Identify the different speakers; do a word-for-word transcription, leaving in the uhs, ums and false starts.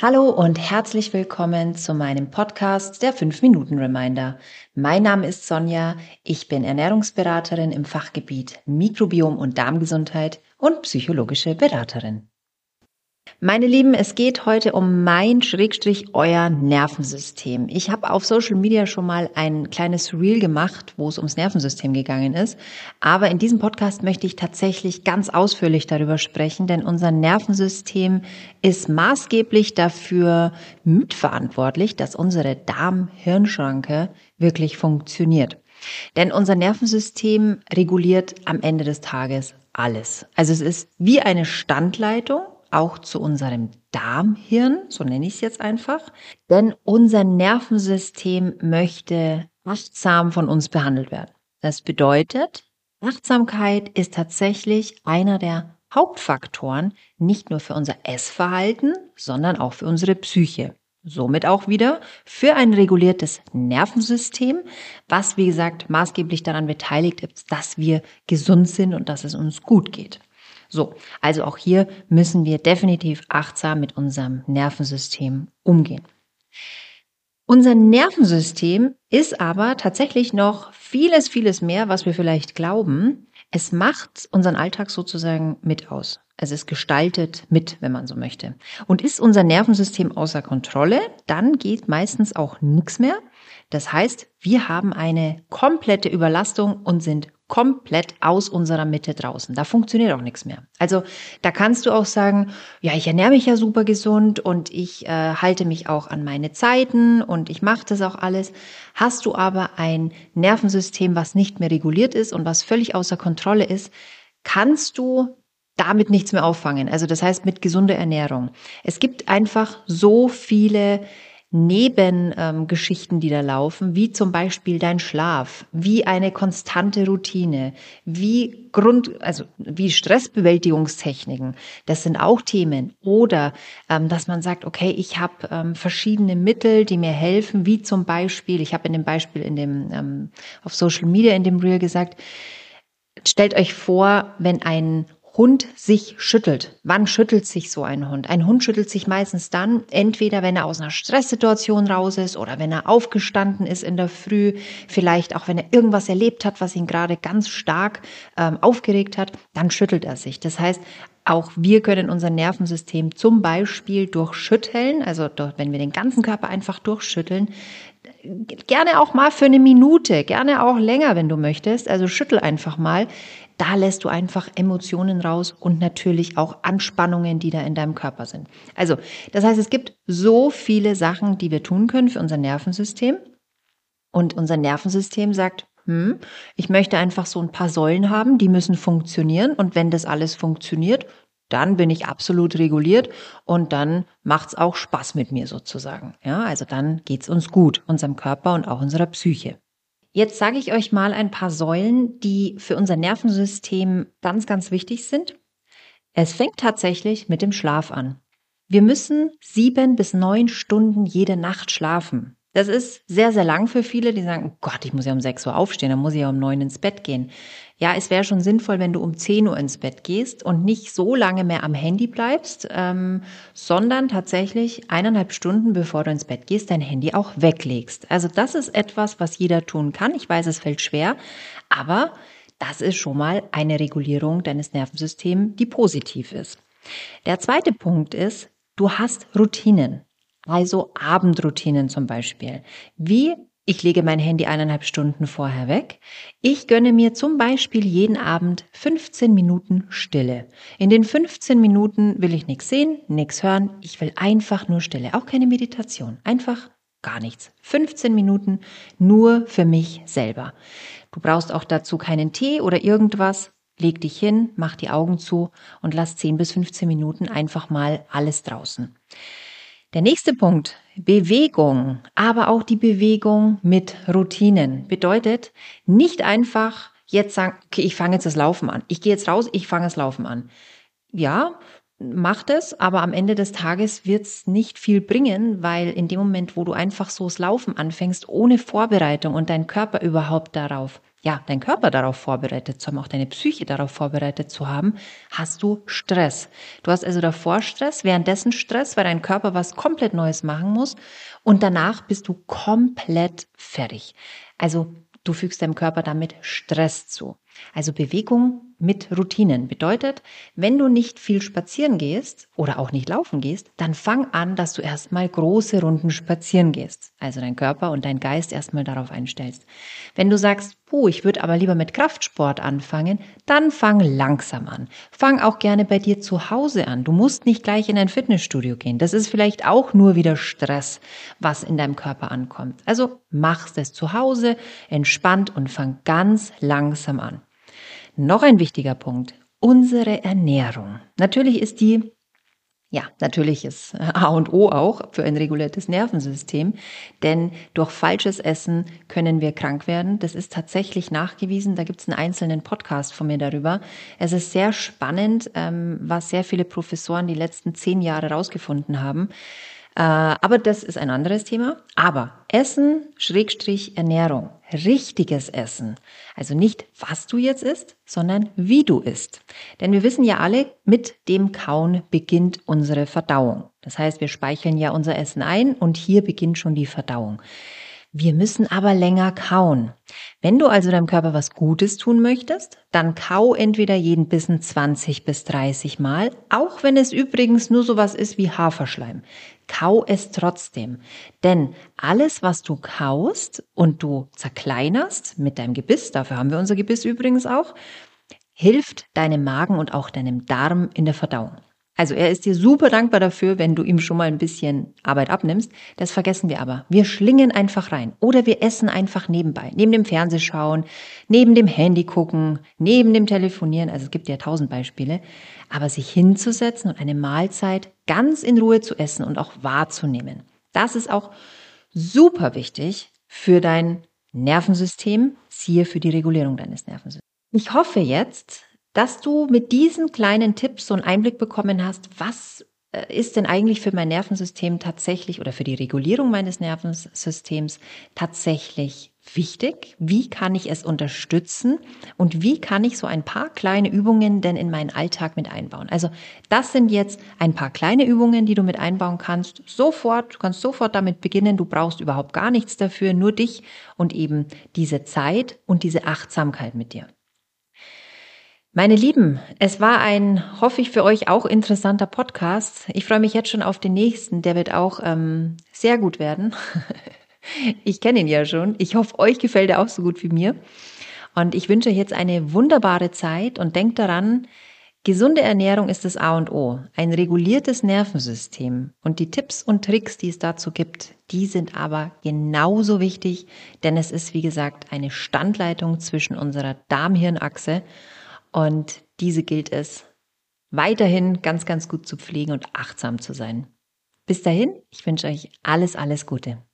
Speaker 1: Hallo und herzlich willkommen zu meinem Podcast der fünf Minuten Reminder. Mein Name ist Sonja, ich bin Ernährungsberaterin im Fachgebiet Mikrobiom und Darmgesundheit und psychologische Beraterin. Meine Lieben, es geht heute um mein Schrägstrich euer Nervensystem. Ich habe auf Social Media schon mal ein kleines Reel gemacht, wo es ums Nervensystem gegangen ist. Aber in diesem Podcast möchte ich tatsächlich ganz ausführlich darüber sprechen, denn unser Nervensystem ist maßgeblich dafür mitverantwortlich, dass unsere Darm-Hirn-Schranke wirklich funktioniert. Denn unser Nervensystem reguliert am Ende des Tages alles. Also es ist wie eine Standleitung, auch zu unserem Darmhirn, so nenne ich es jetzt einfach. Denn unser Nervensystem möchte achtsam von uns behandelt werden. Das bedeutet, Achtsamkeit ist tatsächlich einer der Hauptfaktoren, nicht nur für unser Essverhalten, sondern auch für unsere Psyche. Somit auch wieder für ein reguliertes Nervensystem, was, wie gesagt, maßgeblich daran beteiligt ist, dass wir gesund sind und dass es uns gut geht. So, also auch hier müssen wir definitiv achtsam mit unserem Nervensystem umgehen. Unser Nervensystem ist aber tatsächlich noch vieles, vieles mehr, was wir vielleicht glauben. Es macht unseren Alltag sozusagen mit aus. Also es gestaltet mit, wenn man so möchte. Und ist unser Nervensystem außer Kontrolle, dann geht meistens auch nichts mehr. Das heißt, wir haben eine komplette Überlastung und sind komplett aus unserer Mitte draußen. Da funktioniert auch nichts mehr. Also da kannst du auch sagen, ja, ich ernähre mich ja super gesund und ich äh, halte mich auch an meine Zeiten und ich mache das auch alles. Hast du aber ein Nervensystem, was nicht mehr reguliert ist und was völlig außer Kontrolle ist, kannst du damit nichts mehr auffangen. Also das heißt mit gesunder Ernährung. Es gibt einfach so viele Nebengeschichten, ähm, die da laufen, wie zum Beispiel dein Schlaf, wie eine konstante Routine, wie Grund, also wie Stressbewältigungstechniken. Das sind auch Themen. Oder ähm, dass man sagt, okay, ich habe ähm, verschiedene Mittel, die mir helfen, wie zum Beispiel, ich habe in dem Beispiel in dem ähm, auf Social Media in dem Reel gesagt, stellt euch vor, wenn ein Hund sich schüttelt. Wann schüttelt sich so ein Hund? Ein Hund schüttelt sich meistens dann, entweder wenn er aus einer Stresssituation raus ist oder wenn er aufgestanden ist in der Früh, vielleicht auch wenn er irgendwas erlebt hat, was ihn gerade ganz stark ähm, aufgeregt hat, dann schüttelt er sich. Das heißt, auch wir können unser Nervensystem zum Beispiel durchschütteln, also wenn wir den ganzen Körper einfach durchschütteln, gerne auch mal für eine Minute, gerne auch länger, wenn du möchtest, also schüttel einfach mal. Da lässt du einfach Emotionen raus und natürlich auch Anspannungen, die da in deinem Körper sind. Also, das heißt, es gibt so viele Sachen, die wir tun können für unser Nervensystem. Und unser Nervensystem sagt, hm, ich möchte einfach so ein paar Säulen haben, die müssen funktionieren. Und wenn das alles funktioniert, dann bin ich absolut reguliert und dann macht's auch Spaß mit mir sozusagen. Ja, also dann geht's uns gut, unserem Körper und auch unserer Psyche. Jetzt sage ich euch mal ein paar Säulen, die für unser Nervensystem ganz, ganz wichtig sind. Es fängt tatsächlich mit dem Schlaf an. Wir müssen sieben bis neun Stunden jede Nacht schlafen. Das ist sehr, sehr lang für viele, die sagen, oh Gott, ich muss ja um sechs Uhr aufstehen, dann muss ich ja um neun ins Bett gehen. Ja, es wäre schon sinnvoll, wenn du um zehn Uhr ins Bett gehst und nicht so lange mehr am Handy bleibst, ähm, sondern tatsächlich eineinhalb Stunden, bevor du ins Bett gehst, dein Handy auch weglegst. Also das ist etwas, was jeder tun kann. Ich weiß, es fällt schwer, aber das ist schon mal eine Regulierung deines Nervensystems, die positiv ist. Der zweite Punkt ist, du hast Routinen. Also Abendroutinen zum Beispiel. Wie, ich lege mein Handy eineinhalb Stunden vorher weg. Ich gönne mir zum Beispiel jeden Abend fünfzehn Minuten Stille. In den fünfzehn Minuten will ich nichts sehen, nichts hören. Ich will einfach nur Stille. Auch keine Meditation. Einfach gar nichts. fünfzehn Minuten nur für mich selber. Du brauchst auch dazu keinen Tee oder irgendwas. Leg dich hin, mach die Augen zu und lass zehn bis fünfzehn Minuten einfach mal alles draußen. Der nächste Punkt, Bewegung, aber auch die Bewegung mit Routinen. Bedeutet, nicht einfach jetzt sagen, okay, ich fange jetzt das Laufen an. Ich gehe jetzt raus, ich fange das Laufen an. Ja, mach das, aber am Ende des Tages wird's nicht viel bringen, weil in dem Moment, wo du einfach so das Laufen anfängst, ohne Vorbereitung und dein Körper überhaupt darauf ja, dein Körper darauf vorbereitet zu haben, auch deine Psyche darauf vorbereitet zu haben, hast du Stress. Du hast also davor Stress, währenddessen Stress, weil dein Körper was komplett Neues machen muss und danach bist du komplett fertig. Also du fügst deinem Körper damit Stress zu. Also Bewegung mit Routinen bedeutet, wenn du nicht viel spazieren gehst oder auch nicht laufen gehst, dann fang an, dass du erstmal große Runden spazieren gehst. Also dein Körper und dein Geist erstmal darauf einstellst. Wenn du sagst, puh, ich würde aber lieber mit Kraftsport anfangen, dann fang langsam an. Fang auch gerne bei dir zu Hause an. Du musst nicht gleich in ein Fitnessstudio gehen. Das ist vielleicht auch nur wieder Stress, was in deinem Körper ankommt. Also machst es zu Hause, entspannt und fang ganz langsam an. Noch ein wichtiger Punkt, unsere Ernährung. Natürlich ist die, ja, natürlich ist A und O auch für ein reguliertes Nervensystem, denn durch falsches Essen können wir krank werden. Das ist tatsächlich nachgewiesen, da gibt es einen einzelnen Podcast von mir darüber. Es ist sehr spannend, was sehr viele Professoren die letzten zehn Jahre rausgefunden haben. Aber das ist ein anderes Thema. Aber Essen, Schrägstrich Ernährung, richtiges Essen. Also nicht, was du jetzt isst, sondern wie du isst. Denn wir wissen ja alle, mit dem Kauen beginnt unsere Verdauung. Das heißt, wir speicheln ja unser Essen ein und hier beginnt schon die Verdauung. Wir müssen aber länger kauen. Wenn du also deinem Körper was Gutes tun möchtest, dann kau entweder jeden Bissen zwanzig bis dreißig Mal, auch wenn es übrigens nur sowas ist wie Haferschleim. Kau es trotzdem. Denn alles, was du kaust und du zerkleinerst mit deinem Gebiss, dafür haben wir unser Gebiss übrigens auch, hilft deinem Magen und auch deinem Darm in der Verdauung. Also er ist dir super dankbar dafür, wenn du ihm schon mal ein bisschen Arbeit abnimmst. Das vergessen wir aber. Wir schlingen einfach rein oder wir essen einfach nebenbei. Neben dem Fernsehschauen, neben dem Handy gucken, neben dem Telefonieren. Also es gibt ja tausend Beispiele. Aber sich hinzusetzen und eine Mahlzeit ganz in Ruhe zu essen und auch wahrzunehmen. Das ist auch super wichtig für dein Nervensystem, siehe für die Regulierung deines Nervensystems. Ich hoffe jetzt, dass du mit diesen kleinen Tipps so einen Einblick bekommen hast, was ist denn eigentlich für mein Nervensystem tatsächlich oder für die Regulierung meines Nervensystems tatsächlich wichtig? Wie kann ich es unterstützen? Und wie kann ich so ein paar kleine Übungen denn in meinen Alltag mit einbauen? Also das sind jetzt ein paar kleine Übungen, die du mit einbauen kannst. Sofort, du kannst sofort damit beginnen. Du brauchst überhaupt gar nichts dafür, nur dich und eben diese Zeit und diese Achtsamkeit mit dir. Meine Lieben, es war ein, hoffe ich, für euch auch interessanter Podcast. Ich freue mich jetzt schon auf den nächsten, der wird auch ähm, sehr gut werden. Ich kenne ihn ja schon. Ich hoffe, euch gefällt er auch so gut wie mir. Und ich wünsche euch jetzt eine wunderbare Zeit und denkt daran, gesunde Ernährung ist das A und O, ein reguliertes Nervensystem. Und die Tipps und Tricks, die es dazu gibt, die sind aber genauso wichtig, denn es ist, wie gesagt, eine Standleitung zwischen unserer Darm-Hirn-Achse. Und diese gilt es weiterhin ganz, ganz gut zu pflegen und achtsam zu sein. Bis dahin, ich wünsche euch alles, alles Gute.